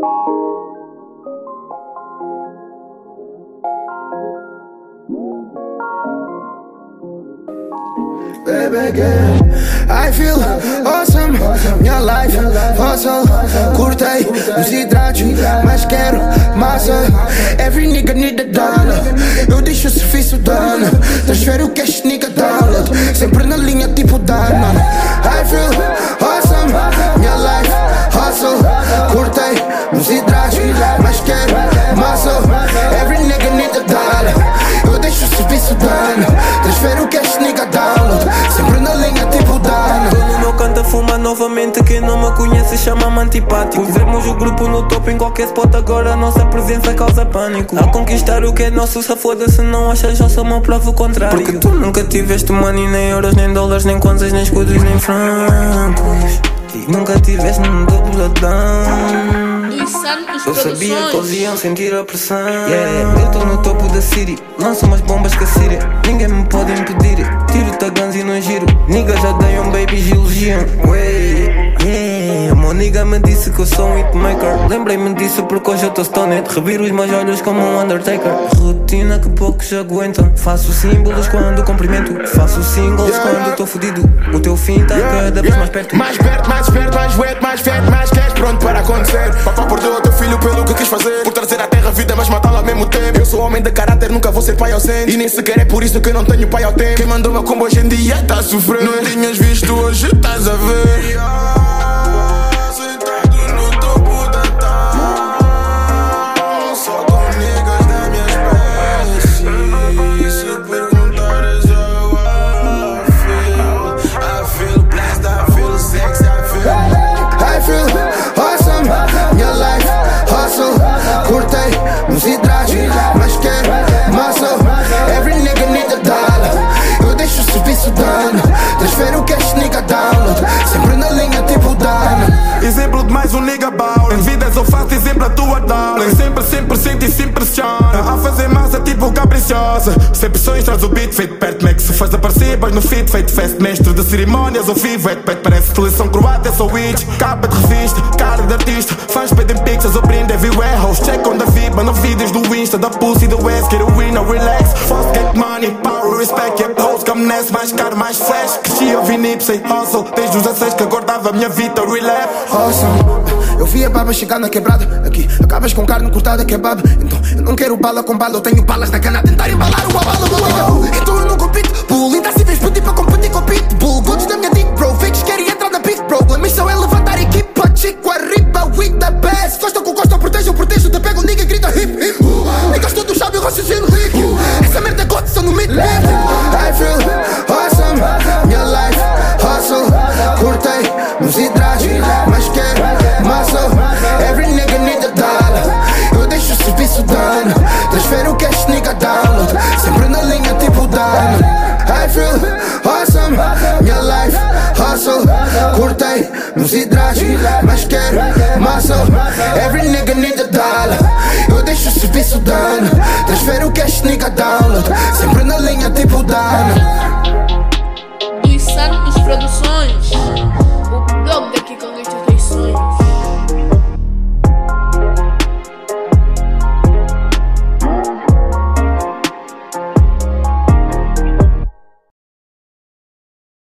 Baby girl, I feel awesome. Minha life, hustle. Curtei os hidratos, mas quero massa. Every nigga need a dollar. Eu deixo o serviço dano. Transfere o cash, nigga download. Sempre na linha tipo Dana. I feel awesome. Minha life, hustle. Curtei os hidratos, mas quero massa. Every nigga need a dollar. Eu deixo o serviço dano. Transfere o cash, nigga download. Sempre na linha tipo Dana. Tô no meu canto a fumar novamente. Quem não me conhece chama-me antipático. Pusemos o grupo no topo em qualquer spot. Agora a nossa presença causa pânico. A conquistar o que é nosso, se foda. Se não achas, eu sou meu prova o contrário. Porque tu nunca tiveste money, nem euros, nem dólares, nem kwanzas, nem escudos, nem francos. E nunca tiveste num dobladão. Eu sabia que eles iam sentir a pressão. Eu tô no topo da city, lanço mais bombas que a Síria. Ninguém me pode impedir, tiro-te a guns e não giro. Niggas já dei babies e elogiam. A meu nigga me disse que eu sou um hitmaker. Lembrei-me disso porque hoje eu tô stoned. Reviro os meus olhos como um Undertaker. Rotina que poucos aguentam. Faço símbolos quando cumprimento. Faço singles quando tô fudido. O teu fim tá cada vez mais perto. Mais perto, mais esperto, mais wet, mais fed, mais cash, pronto para acontecer. Papá perdeu o teu filho pelo que quis fazer. Por trazer à terra vida, mas matá-lo ao mesmo tempo. Eu sou homem de caráter, nunca vou ser pai ausente. E nem sequer é por isso que eu não tenho pai ao tempo. Quem mandou meu combo hoje em dia tá a sofrer. Não tinhas visto, hoje estás a ver. Nos hidratos, mas quero massa. Every nigga need a dollar. Eu deixo o serviço dano. Transfere o cash, nigga download. Sempre na linha tipo Dana. Exemplo de mais um nigga ball. Em vidas eu faço exemplo a tua darling. Sempre sente e se impressiona. A fazer massa tipo capriciosa. Sem pressões traz o beat feito perto. Mac se faz aparecer, vais no feed feito fest. Mestre de cerimónias ao vivo, pet parece seleção croata, é só witch. Capa de revista, cara de artista. Fãs pedem pixels, eu prendo everywhere. Host check on the feed, mano vídeos do Insta, da Pussy, do West. Get a winner, relax. Fast get money, power, respect. Yep, hoes come nesse, mais caro, mais flash. Cresci, eu vi Nipsey, hustle. Desde os 16 que acordava a minha vida, relap. Awesome. Eu vi a baba chegar na quebrada. Aqui acabas com carne cortada, kebab. Então eu não quero bala com bala. Eu tenho balas na cana a tentar embalar uma bala. Então eu não compito. Bull, intracíveis pedir para competir com Pitbull. Goods na minha dick, bro. Fakes querem entrar na big bro. A missão é levantar a equipa. Chico arriba, we the best. Costa com costa, protejo. Te pego, nigga, grita hip hip. Niggas todos sabem o raciocínio líquido. Essa merda é gosta no mid. I feel awesome. Minha life, hustle. Curtei nos hidratos, mas quero massa. Every nigga need a dollar. Eu deixo o serviço dano. Transfere o cash, nigga download. Sempre na linha tipo Dana. I feel awesome. Minha life, hustle. Curtei nos hidratos, mas quero massa. Every nigga need a dollar. Eu deixo o serviço dano. Transfere o cash, nigga download. Sempre na linha tipo Dana. Dos Santos Produções. O blog daqui com muitas sonhos.